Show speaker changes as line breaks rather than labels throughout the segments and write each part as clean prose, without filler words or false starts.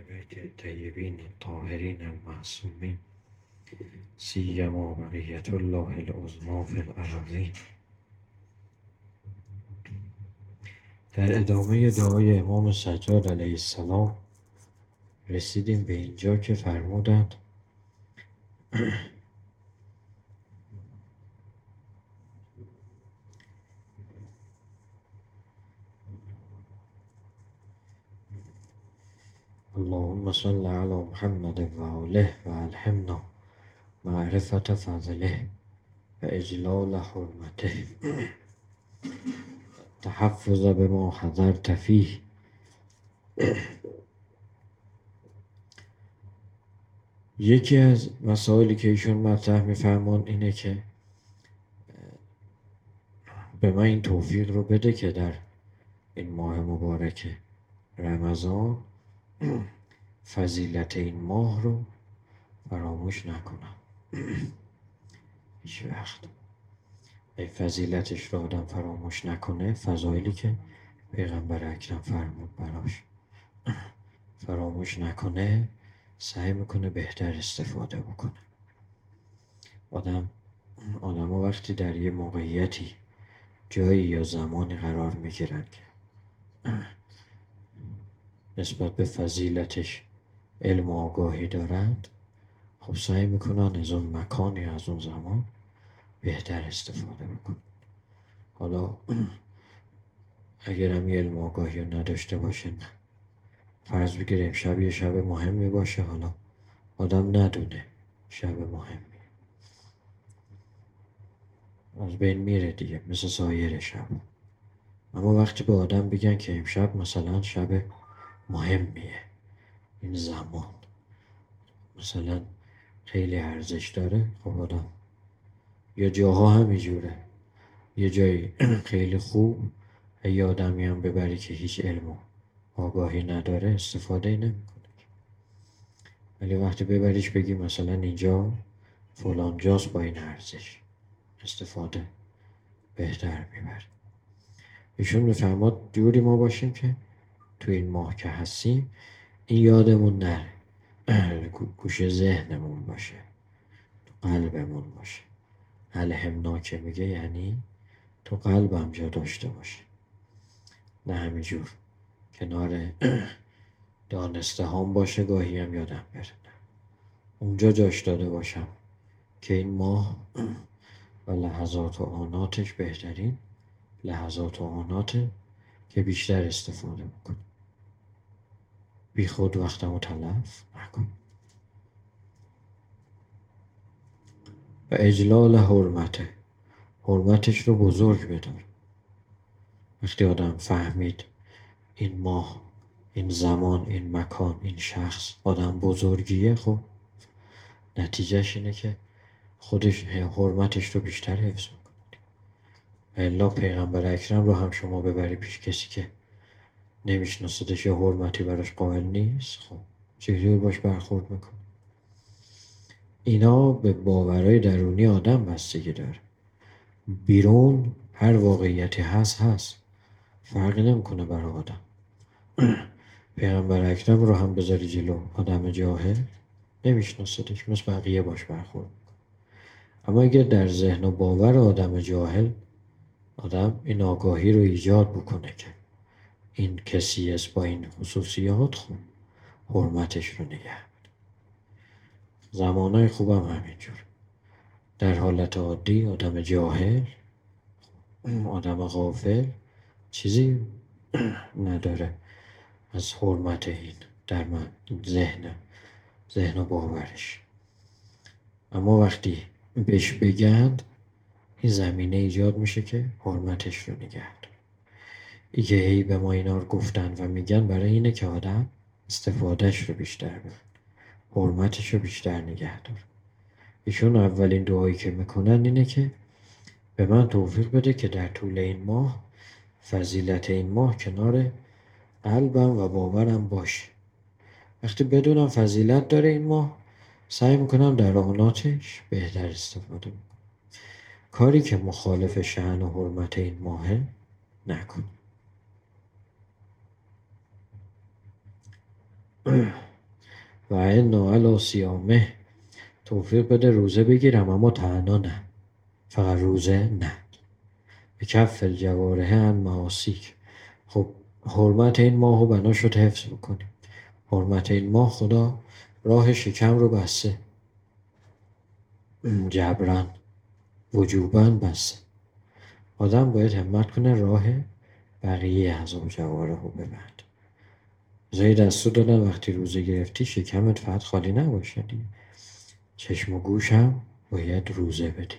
بیت طیبین الطاهرین المعصومین سیما بقیة الله العظمی فی الارضین. در ادامه دعای امام سجاد علیه السلام رسیدیم به اینجا که فرمودند اللهم صل علی محمد و آله و الهمنا معرفت فضله و اجلال حرمته تحفظ بما حضرت فیه. یکی از مسائلی که ایشون مطرح می‌فرمان اینه که به من این توفیق رو بده که در این ماه مبارک رمضان فضیلت این ماه رو فراموش نکنم. هیچ وقت این فضیلتش رو آدم فراموش نکنه، فضایلی که پیغمبر اکرم فرمود براش فراموش نکنه، سعی میکنه بهتر استفاده بکنه. آدم ها وقتی در یه موقعیتی جایی یا زمانی قرار میگیرن که نسبت به فضیلتش علم و آگاهی دارند، خب سعی میکنن از اون مکان یا از اون زمان بهتر استفاده بکنن. حالا اگرم یه علم و آگاهی رو نداشته باشه، نه، فرض بگیریم شب یه شب مهمی باشه، حالا آدم ندونه شب مهمی، از بین میره دیگه مثل سایر شب. اما وقتی به آدم بگن که امشب مثلا شب مهمیه، این زمان مثلا خیلی ارزش داره، خب آدم یا جاها همینجوره، یه جایی خیلی خوب یه آدمی هم ببری که هیچ علم و آگاهی نداره استفاده نمیکنه. ولی وقتی ببریش بگی مثلا اینجا فلان جاست با این ارزش، استفاده بهتر میبره. ایشون میفرماد جوری ما باشیم که تو این ماه که هستیم این یادمون نره، گوشه ذهنمون باشه، تو قلبمون باشه. الهمنا که میگه یعنی تو قلبم جا داشته باشه، نه همینجور کنار دانسته هم باشه گاهی هم یادم بره، نه، اونجا جاش داده باشم که این ماه و لحظات و آناتش بهترین لحظات و آناته که بیشتر استفاده بکن، بی خود وقتم رو تلف نکن. و اجلال حرمته، حرمتش رو بزرگ بدار. وقتی آدم فهمید این ماه، این زمان، این مکان، این شخص آدم بزرگیه، خب نتیجهش اینه که خودش حرمتش رو بیشتر حفظ میکنه. الا پیغمبر اکرم رو هم شما ببری پیش کسی که نمیشناسدش یا حرمتی براش قائل نیست، خب چجوری باش برخورد میکنه؟ اینا به باورهای درونی آدم بستگی داره. بیرون هر واقعیتی هست فرقی نمیکنه برای آدم. پیغمبر اکرم رو هم بذاری جلو آدم جاهل نمیشناسدش، مثل بقیه باش برخورد میکنه. اما اگر در ذهن و باور آدم جاهل آدم این آگاهی رو ایجاد بکنه که این کسی است با این خصوصیات، خب حرمتش رو نگه بده. زمانهای خوبم همینجور. در حالت عادی آدم جاهل، آدم غافل چیزی نداره از حرمت این در من ذهن و باورش. اما وقتی بهش بگند این زمینه ایجاد میشه که حرمتش رو نگه داره. ای که هی به ما اینا رو گفتن و میگن برای اینه که آدم استفادهش رو بیشتر بکنه، حرمتش رو بیشتر نگه داره. ایشون اولین دعایی که میکنن اینه که به من توفیق بده که در طول این ماه فضیلت این ماه کنار قلبم و باورم باشه. وقتی بدونم فضیلت داره این ماه، سعی میکنم در آناتش بهتر استفاده کنم. کاری که مخالف شأن و حرمت این ماهه نکن. و انا علی صیامه، توفیق بده روزه بگیرم اما تنها نه، فقط روزه نه. به کف الجوارح عن معاصیک. خب حرمت این ماه و بنا شد حفظ بکنیم. حرمت این ماه خدا راه شکم رو بسته، جبران وجوباً بسته. آدم باید همت کنه راه بقیه اعضا جوارح رو ببند. زای دستور دادن وقتی روزه گرفتی شکمت فقط خالی نباشه دیگه، چشم و گوش هم باید روزه بدی.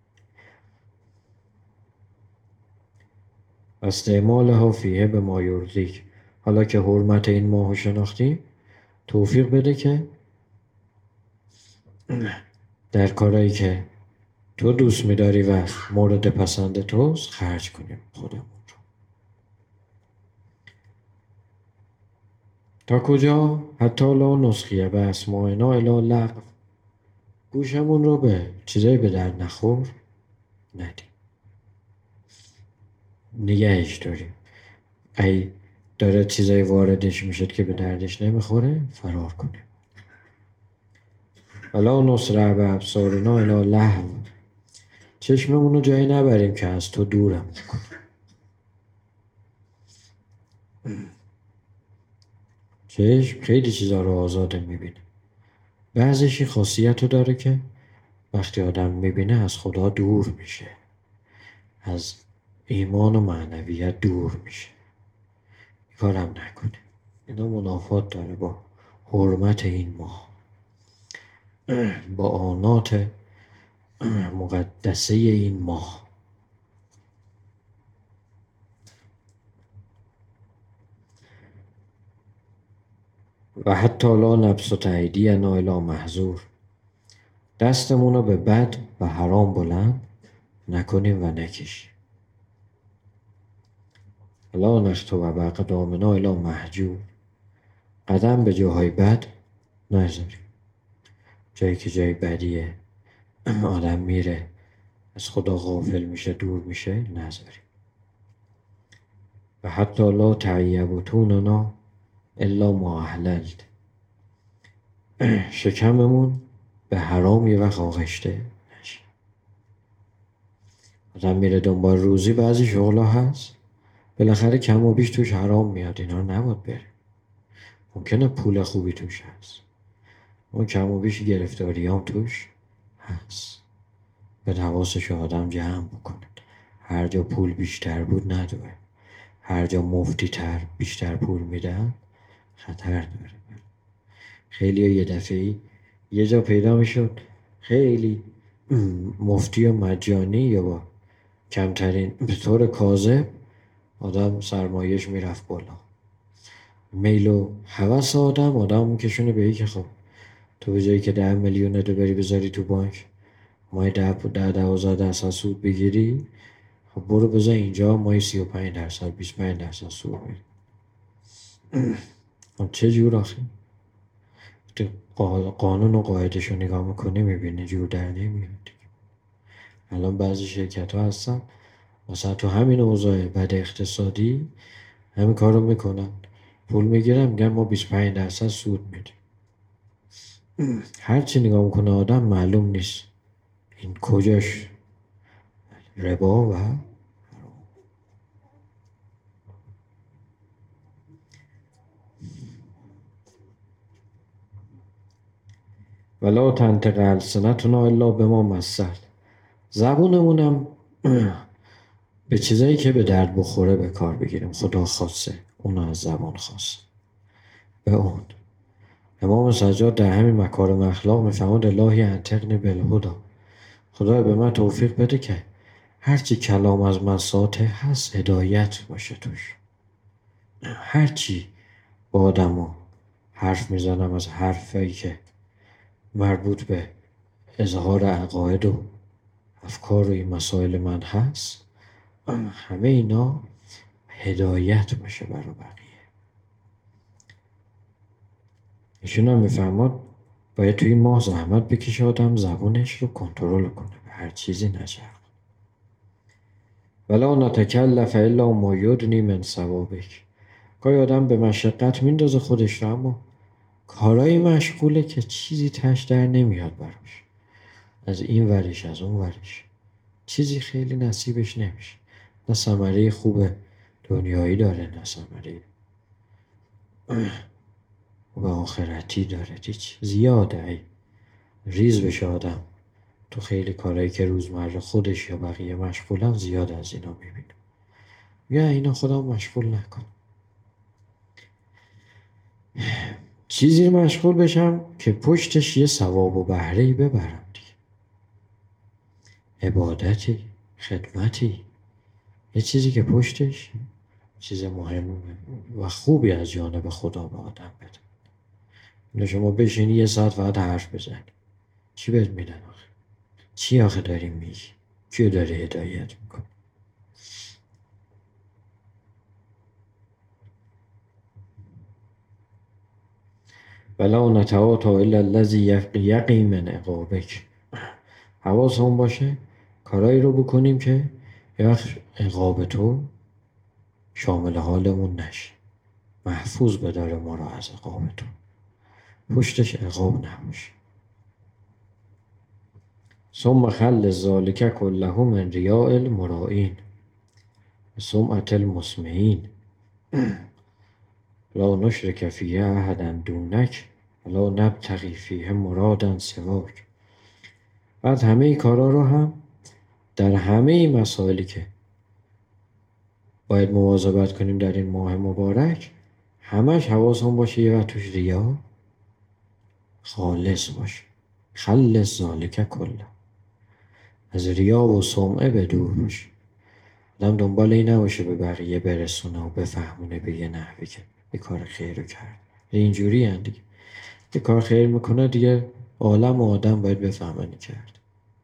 استعمالها فیه به ما یرضیک. حالا که حرمت این ماه شناختی، توفیق بده که در کارهایی که تو دوست می‌داری و مورد پسند توست خرج کنیم خودمون رو. تا کجا؟ حتی لا نسخیه به اسماعنا الا لغو. گوشمون رو به چیزایی به در نخور ندیم، نگهش داریم. ای داره چیزایی واردش میشد که به دردش نمیخوره فرار کنیم. ولا نسرع به ابصارنا الی لهو. چشممون رو جایی نبریم که از تو دورم کنه. چشم خیلی چیزا رو آزاده میبینه. بعضیش این خاصیت رو داره که وقتی آدم میبینه از خدا دور میشه، از ایمان و معنویت دور میشه. این کارم نکنه. اینا منافات داره با حرمت این ماه، با آنات مقدسه این ماه. و حتی لا نبسط ایدینا الی محظور. دستمون رو به بد و حرام بلند نکنیم و نکشیم. لا نخطو و بقدامنا الی محجور. قدم به جاهای بد نذاریم. جایی که جای بدیه، آدم میره از خدا غافل میشه، دور میشه، نذاریم. و حتی لا تعیب بطوننا الا ما احللت. شکممون به حرام یه وقت آغشته نشه. آدم میره دنبال روزی، بعضی شغلا هست بالاخره کم و بیش توش حرام میاد، اینا نباید بره. ممکنه پول خوبی توش هست، اون کم و بیش گرفتاری هم توش هست. به حواسش آدم جمع بکنه. هر جا پول بیشتر بود نداره، هر جا مفتی تر بیشتر پول میدن خطر داره. خیلی یه دفعی یه جا پیدا میشد خیلی مفتی و مجانی یا با کمترین به طور کاذب آدم سرمایش میرفت بالا. میل و هوس آدم میکشونه به این که خب تو به جایی که 10 میلیون رو بری بذاری تو بانک مای 10-12% سود بگیری، خب برو بذار اینجا مای 35% 25% سود بگیری. خب چه جور آخه؟ قانون و قاعدش رو نگاه میکنی میبینی جور در نمیاد. الان بعضی شرکت ها هستن مثلا تو همین اوضاع بد اقتصادی همین کار رو میکنن، پول میگیرن میگن ما 25% سود میدیم. هرچی نگاه میکنه آدم معلوم نیست این کجاش ربا و ولا تنطق السنتنا الا بما مسد. زبونمونم به چیزایی که به درد بخوره به کار بگیریم. خدا خواسته اون از زبان خواست به اون. امام سجاد در همین مکارم اخلاق میفرماد الهی انطقنی بالهدی. خدا به من توفیق بده که هرچی کلام از من ساطع هست هدایت باشه توش. هرچی با آدمو حرف میزنم از حرفایی که مربوط به اظهار عقاید و افکار و این مسائل من هست، همه اینا هدایت باشه برای بقیه. ایشون هم میفرماد باید توی ماه زحمت بکشه آدم زبونش رو کنترل کنه، به هر چیزی نچرخه. ولا نتکلف الا ما یدنی من ثوابک. گاهی آدم به مشقت میندازه خودش رو اما کارایی مشغوله که چیزی تش در نمیاد براش، از این ورش از اون ورش چیزی خیلی نصیبش نمیشه، نه ثمره خوب دنیایی داره نه ثمره و آخرتی داره، هیچ زیاده ریز بشه آدم تو خیلی کارهایی که روزمره خودش یا بقیه مشغولن، زیاد از اینا میبینم. یا اینا خودم مشغول نکن، چیزی مشغول بشم که پشتش یه ثواب و بهره‌ای ببرم دیگه، عبادتی، خدمتی، یه چیزی که پشتش چیز مهم و خوبی از جانب خدا به آدم بده. اینو شما بشینی یه ساعت فقط حرف بزنی، چی بهت میدن آخه؟ چی آخه داری میگی؟ کیو داری هدایت میکنی؟ ولا نتعاطی الا الذی یقی من عقابک. حواسمون باشه کارایی رو بکنیم که یه وقت عقاب تو شامل حالمون نشه، محفوظ بداره ما رو از عقاب تو، پشتش عقاب نباشه. ثم خل ذلک کله من ریاء المرائین سمعة المسمعین لا نشرک فیه احدا دونک ولا نبتغی فیه مرادا سواک. بعد همه ای کارا رو هم در همه ای مسائلی که باید مواظبت کنیم در این ماه مبارک، همش حواسمون باشه یه وقت توش ریا خالص باشه. خلص ذالک کله، از ریا و سمعه به دور باشه. آدم دنبال این نباشه به بقیه برسونه و بفهمونه به یه نحوی که یه کار خیر رو کرد. اینجوری هم دیگه یه کار خیر میکنه دیگه عالم و آدم باید بفهمنی کرد.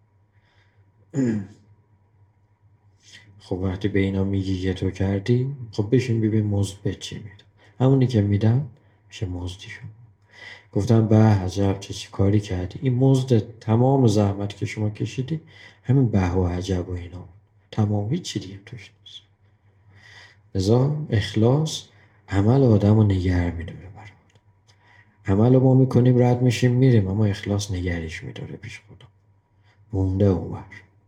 خب وقتی به اینا میگی که تو کردی، خب بشین ببین مزد به چی میده. همونی که میدن میشه مزدیشون. گفتم به عجب چه کاری کردی، این مزد تمام زحمت که شما کشیدی همین به و عجب و اینا، تمام، هیچی دیگه توش نیست. لذا اخلاص عمل آدم رو نگر میداره. عمل رو ما میکنیم رد میشیم میریم، اما اخلاص نگریش میداره پیش خدا، مونده اونور.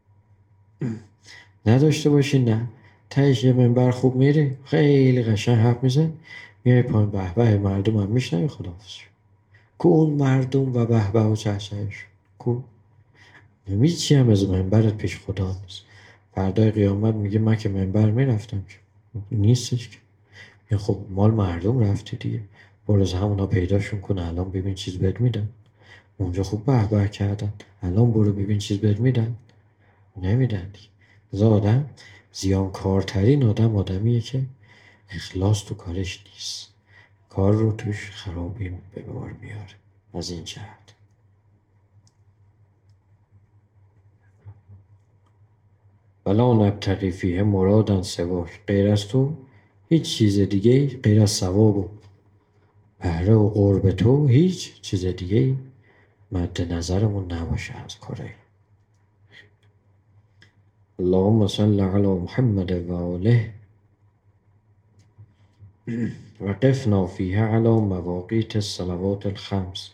نداشته باشی نه تهش یه منبر خوب میری خیلی قشنگ حرف میزن، میای پایین به به مردم هم میشنوی، خداحافظ. کو اون مردم و به به و چهچهش کو؟ هیچی هم از منبرت پیش خدا نیست. فردای قیامت میگه من که منبر میرفتم که نیستش که. خب مال مردم رفتی دیگه، برو از همونا پیداشون کن، الان ببین چیز بهت میدن. اونجا خوب به کردن، الان برو ببین چیز بهت میدن. نمیدن دیگه. از آدم زیانکارترین آدمیه که اخلاص تو کارش نیست، کار رو توش خرابی به بار میاره. از این جهت ولا نبتغی فیه مرادا سواک، غیر از تو هیچ چیز دیگه، غیر از ثواب و بهره و قرب تو هیچ چیز دیگه مد نظرمون نباشه از کاره. اللهم صل علی محمد و آله و قفنا فیه علی مواقیت الصلوات الخمس.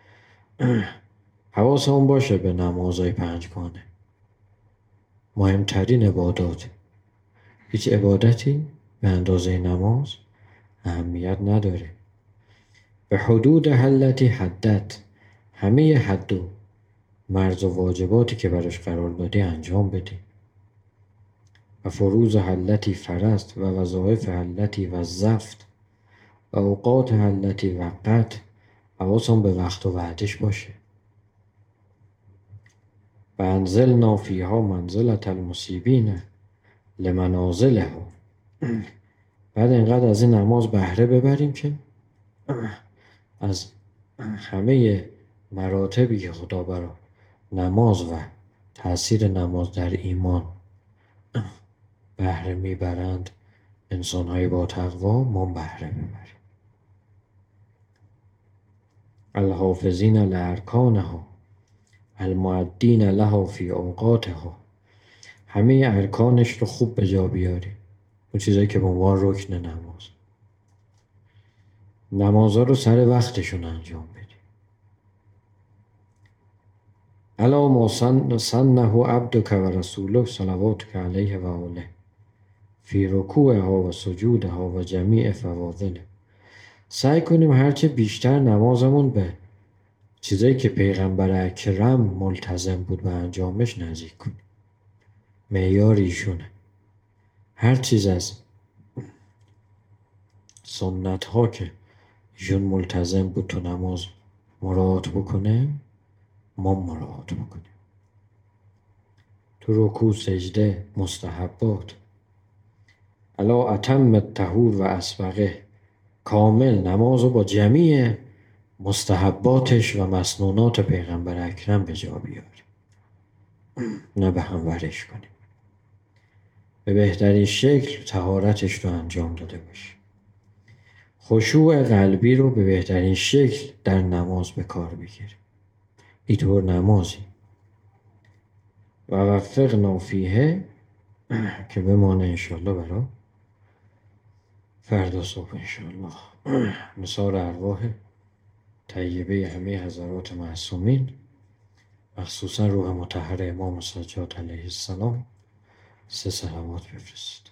حواسمون باشه به نمازهای پنجگانه، مهمترین عبادات. هیچ عبادتی به اندازه نماز اهمیت نداره. به حدود التي حدت، همه حد و مرز و واجباتی که براش قرار دادی انجام بدی. و فروض التي فرضت و وظایف التي وظفت و اوقات التي وقت، حواسم به وقت و وعدش باشه. و انزلنا فیها منزلة المصیبین لمنازلها. بعد اینقدر از این نماز بهره ببریم که از همه مراتبی که خدا برا نماز و تأثیر نماز در ایمان بهره میبرند انسان‌های با تقوا، ما بهره ببریم. الحافظین لارکانها المعدین لها فی اوقاتها، همه ارکانش رو خوب به جا بیاری، اون چیزایی که به عنوان رکن نماز. نمازها رو سر وقتشون انجام بدیم. الا ما سنه عبدک و رسولک صلواتک علیه و آله فی رکوعها و سجودها و جمیع فواضله. سعی کنیم هرچه بیشتر نمازمون به چیزایی که پیغمبر اکرم ملتزم بود به انجامش نزدیک کنیم. معیار ایشونه. هر چیز از سنت ها که ایشون ملتزم بود تو نماز مراعات بکنه ما مراعات بکنیم. تو رکوع سجده مستحبات الا اتم الطهور و اسبغه، کامل نماز رو با جمیع مستحباتش و مسنونات پیغمبر اکرم به جا بیاریم، نه به هم ورش کنیم. به بهترین شکل طهارتش رو انجام داده باشیم. خشوع قلبی رو به بهترین شکل در نماز به کار بگیریم. اینطور نمازی و وفقنا فیه که بمانه انشالله برا فردا صبح انشالله. نثار ارواح طیبه همه حضرات معصومین، مخصوصا روح مطهر امام سجاد علیه السلام 3 صلوات بفرست.